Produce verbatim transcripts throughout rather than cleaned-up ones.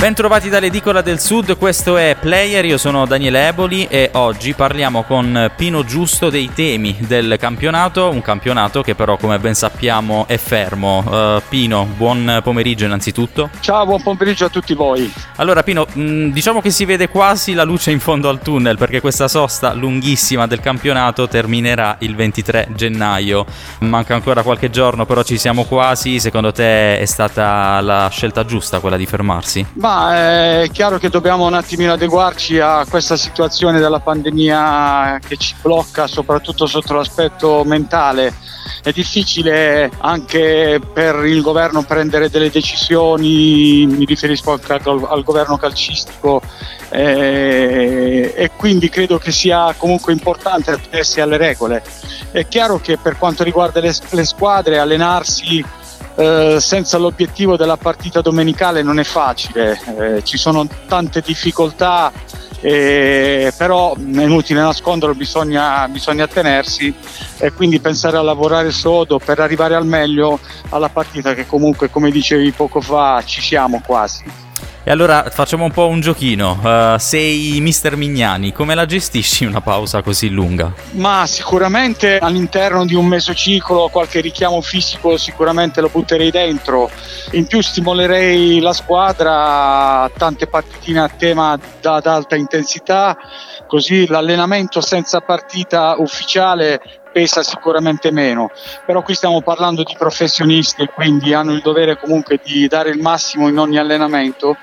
Ben trovati dall'Edicola del Sud, questo è Player, io sono Daniele Eboli e oggi parliamo con Pino Giusto dei temi del campionato, un campionato che però come ben sappiamo è fermo. Uh, Pino, buon pomeriggio innanzitutto. Ciao, buon pomeriggio a tutti voi. Allora Pino, mh, diciamo che si vede quasi la luce in fondo al tunnel perché questa sosta lunghissima del campionato terminerà il ventitré gennaio. Manca ancora qualche giorno, però ci siamo quasi. Secondo te è stata la scelta giusta quella di fermarsi? Ma è chiaro che dobbiamo un attimino adeguarci a questa situazione della pandemia che ci blocca soprattutto sotto l'aspetto mentale. È difficile anche per il governo prendere delle decisioni, mi riferisco al, al governo calcistico, eh, e quindi credo che sia comunque importante attenersi alle regole. È chiaro che per quanto riguarda le, le squadre, allenarsi Eh, senza l'obiettivo della partita domenicale non è facile, eh, ci sono tante difficoltà, eh, però è inutile nasconderlo, bisogna, bisogna attenersi e quindi pensare a lavorare sodo per arrivare al meglio alla partita che comunque, come dicevi poco fa, ci siamo quasi. E allora facciamo un po' un giochino. Uh, sei mister Mignani, come la gestisci una pausa così lunga? Ma sicuramente all'interno di un mesociclo qualche richiamo fisico sicuramente lo butterei dentro. In più stimolerei la squadra, tante partitine a tema da, ad alta intensità, così l'allenamento senza partita ufficiale pesa sicuramente meno, però qui stiamo parlando di professionisti e quindi hanno il dovere comunque di dare il massimo in ogni allenamento,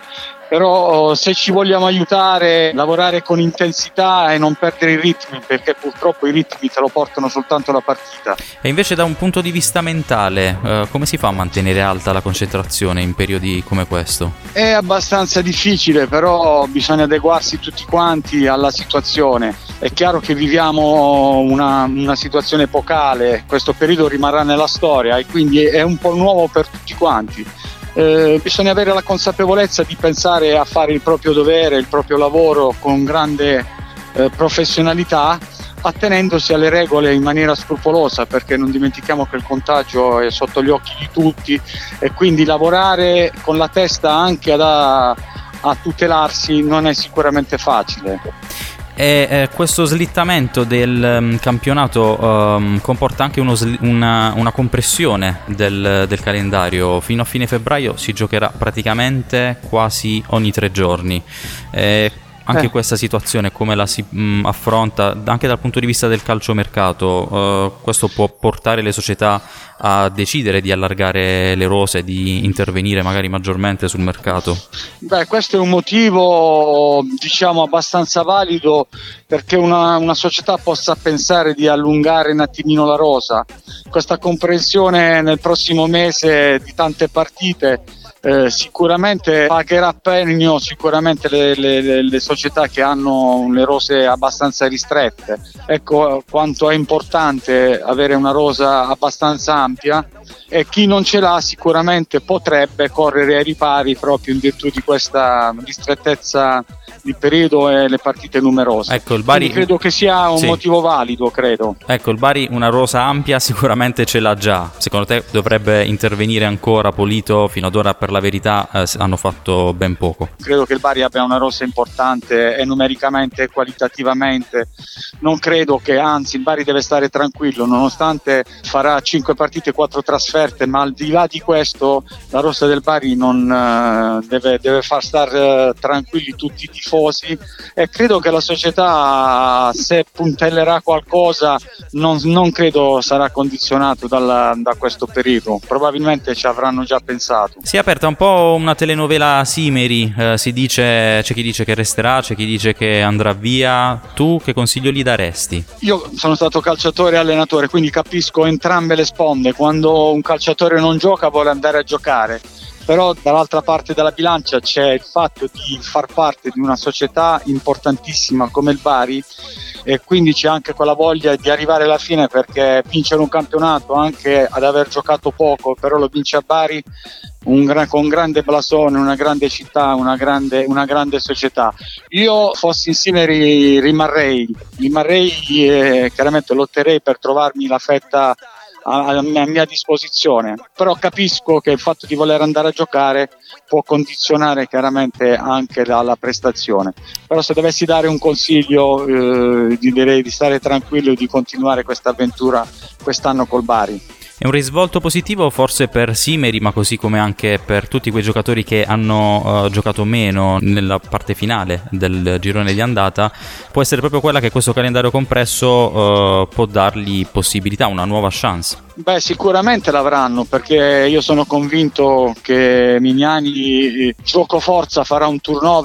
però se ci vogliamo aiutare, lavorare con intensità e non perdere i ritmi, perché purtroppo i ritmi te lo portano soltanto la partita. E invece da un punto di vista mentale, eh, come si fa a mantenere alta la concentrazione in periodi come questo? È abbastanza difficile, però bisogna adeguarsi tutti quanti alla situazione. È chiaro che viviamo una, una situazione epocale, questo periodo rimarrà nella storia e quindi è un po' nuovo per tutti quanti. Eh, bisogna avere la consapevolezza di pensare a fare il proprio dovere, il proprio lavoro con grande eh, professionalità, attenendosi alle regole in maniera scrupolosa, perché non dimentichiamo che il contagio è sotto gli occhi di tutti e quindi lavorare con la testa anche ad, a, a tutelarsi non è sicuramente facile. E eh, questo slittamento del um, campionato um, comporta anche uno sli- una, una compressione del, del calendario. Fino a fine febbraio si giocherà praticamente quasi ogni tre giorni. Eh, anche eh. questa situazione come la si mh, affronta anche dal punto di vista del calciomercato? Uh, questo può portare le società a decidere di allargare le rose, di intervenire magari maggiormente sul mercato? Beh, questo è un motivo diciamo abbastanza valido perché una, una società possa pensare di allungare un attimino la rosa. Questa comprensione nel prossimo mese di tante partite Eh, sicuramente pagherà pegno sicuramente le, le, le società che hanno le rose abbastanza ristrette. Ecco quanto è importante avere una rosa abbastanza ampia e chi non ce l'ha sicuramente potrebbe correre ai ripari proprio in virtù di questa ristrettezza di periodo e le partite numerose. Ecco, il Bari... Quindi credo che sia un sì. motivo valido, credo. Ecco, il Bari una rosa ampia sicuramente ce l'ha già. Secondo te dovrebbe intervenire ancora Polito? Fino ad ora per la verità eh, hanno fatto ben poco. Credo che il Bari abbia una rosa importante e numericamente e qualitativamente. Non credo che, anzi, il Bari deve stare tranquillo, nonostante farà cinque partite e quattro trasferte, ma al di là di questo la rosa del Bari non uh, deve, deve far stare uh, tranquilli tutti i tifosi e credo che la società, se puntellerà qualcosa, non, non credo sarà condizionato dalla, da questo periodo. Probabilmente ci avranno già pensato. Si è aperta un po' una telenovela simili, eh, si dice, c'è chi dice che resterà, c'è chi dice che andrà via. Tu che consiglio gli daresti? Io sono stato calciatore e allenatore, quindi capisco entrambe le sponde. Quando un calciatore non gioca vuole andare a giocare, però dall'altra parte della bilancia c'è il fatto di far parte di una società importantissima come il Bari e quindi c'è anche quella voglia di arrivare alla fine, perché vincere un campionato anche ad aver giocato poco, però lo vince a Bari un gra- con grande blasone, una grande città, una grande, una grande società. Io fossi insieme ri- rimarrei, rimarrei e chiaramente lotterei per trovarmi la fetta a, a mia disposizione, però capisco che il fatto di voler andare a giocare può condizionare chiaramente anche la, la prestazione, però se dovessi dare un consiglio eh, direi di stare tranquillo e di continuare questa avventura quest'anno col Bari. È un risvolto positivo forse per Simeri, ma così come anche per tutti quei giocatori che hanno uh, giocato meno nella parte finale del girone di andata. Può essere proprio quella che questo calendario compresso uh, può dargli possibilità, una nuova chance. Beh, sicuramente l'avranno, perché io sono convinto che Mignani gioco forza farà un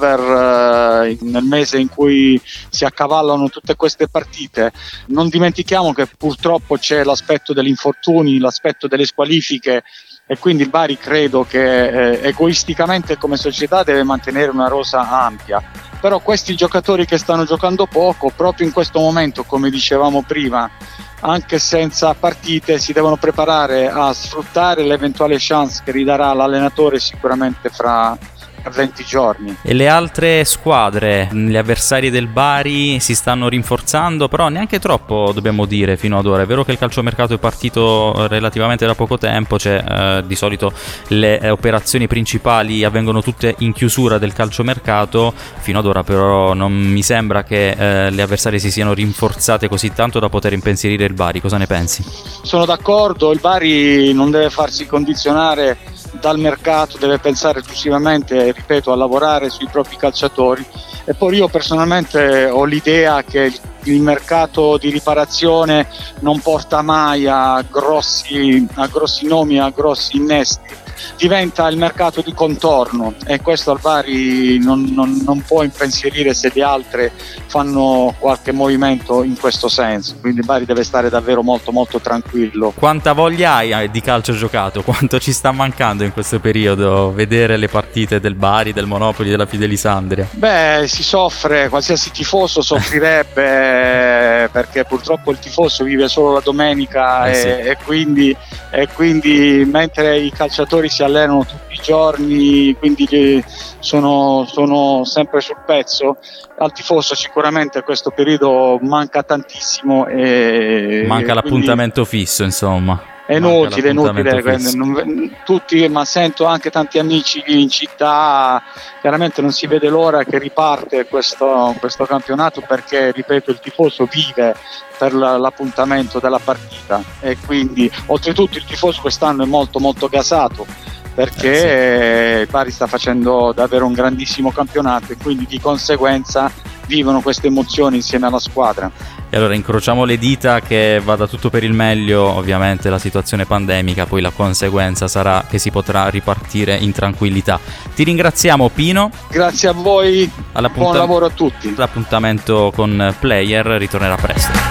turnover eh, nel mese in cui si accavallano tutte queste partite. Non dimentichiamo che purtroppo c'è l'aspetto degli infortuni, l'aspetto delle squalifiche, e quindi il Bari credo che eh, egoisticamente come società deve mantenere una rosa ampia. Però questi giocatori che stanno giocando poco, proprio in questo momento, come dicevamo prima, anche senza partite, si devono preparare a sfruttare l'eventuale chance che ridarà l'allenatore sicuramente fra venti giorni. E le altre squadre, gli avversari del Bari si stanno rinforzando, però neanche troppo dobbiamo dire fino ad ora. È vero che il calciomercato è partito relativamente da poco tempo, cioè eh, di solito le eh, operazioni principali avvengono tutte in chiusura del calciomercato, fino ad ora però non mi sembra che eh, le avversarie si siano rinforzate così tanto da poter impensierire il Bari. Cosa ne pensi? Sono d'accordo, il Bari non deve farsi condizionare dal mercato, deve pensare esclusivamente, ripeto, a lavorare sui propri calciatori. E poi io personalmente ho l'idea che il mercato di riparazione non porta mai a grossi, a grossi nomi, a grossi innesti, diventa il mercato di contorno, e questo al Bari non, non, non può impensierire se le altre fanno qualche movimento in questo senso, quindi il Bari deve stare davvero molto molto tranquillo. Quanta voglia hai di calcio giocato? Quanto ci sta mancando in questo periodo vedere le partite del Bari, del Monopoli, della Fidelisandria? Beh, si soffre, qualsiasi tifoso soffrirebbe perché purtroppo il tifoso vive solo la domenica, eh e, sì. e, quindi, e quindi mentre i calciatori si allenano tutti i giorni, quindi sono, sono sempre sul pezzo, al tifoso sicuramente questo periodo manca tantissimo e manca e l'appuntamento fisso, insomma. È inutile, inutile, non, tutti, ma sento anche tanti amici in città, chiaramente non si vede l'ora che riparte questo, questo campionato, perché ripeto il tifoso vive per l'appuntamento della partita, e quindi oltretutto il tifoso quest'anno è molto molto gasato, perché eh sì. il Bari sta facendo davvero un grandissimo campionato e quindi di conseguenza vivono queste emozioni insieme alla squadra. E allora incrociamo le dita che vada tutto per il meglio. Ovviamente la situazione pandemica, poi la conseguenza sarà che si potrà ripartire in tranquillità. Ti ringraziamo Pino. Grazie a voi, buon lavoro a tutti. L'appuntamento con Player ritornerà presto.